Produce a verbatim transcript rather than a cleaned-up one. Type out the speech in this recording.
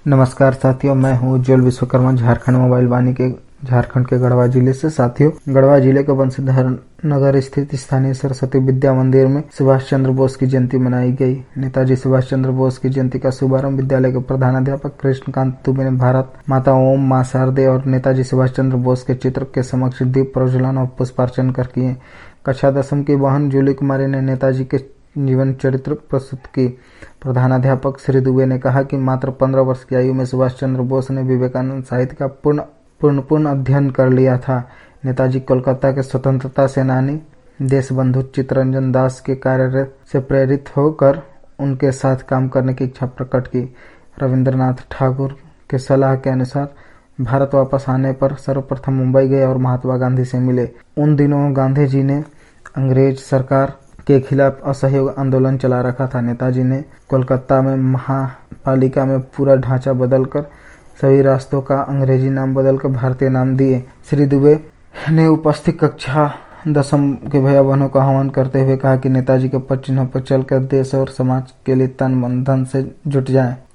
नमस्कार साथियों, मैं हूं उज्जवल विश्वकर्मा झारखंड मोबाइल वाणी के झारखंड के गढ़वा जिले से। साथियों, गढ़वा जिले के बंशीधर नगर स्थित स्थानीय सरस्वती विद्या मंदिर में सुभाष चंद्र बोस की जयंती मनाई गई। नेताजी सुभाष चंद्र बोस की जयंती का शुभारंभ विद्यालय के प्रधानाध्यापक कृष्णकांत दुबे ने भारत माता ओम मां शारदे और नेताजी सुभाष चंद्र बोस के चित्र के समक्ष दीप प्रज्वलन और पुष्पार्चन कर किए। कक्षा दसवीं की बहन जूली कुमारी ने नेताजी के जीवन चरित्र प्रस्तुत की। प्रधानाध्यापक श्री दुबे ने कहा कि मात्र पंद्रह वर्ष की आयु में सुभाष चंद्र बोस ने विवेकानंद साहित्य का पूर्ण पूर्ण पूर्ण अध्ययन कर लिया था। नेताजी कोलकाता के स्वतंत्रता सेनानी देशबंधु चित्तरंजन दास के कार्य से प्रेरित होकर उनके साथ काम करने की इच्छा प्रकट की। रविंद्रनाथ ठाकुर के सलाह के अनुसार भारत वापस आने पर सर्वप्रथम मुंबई गए और महात्मा गांधी से मिले। उन दिनों गांधी जी ने अंग्रेज सरकार के खिलाफ असहयोग आंदोलन चला रखा था। नेताजी ने कोलकाता में महापालिका में पूरा ढांचा बदलकर सभी रास्तों का अंग्रेजी नाम बदलकर भारतीय नाम दिए। श्री दुबे ने उपस्थित कक्षा दसम के भैया बहनों का आह्वान करते हुए कहा कि नेताजी के पद चिन्हों पर चलकर देश और समाज के लिए तन मन धन से जुट जाएं।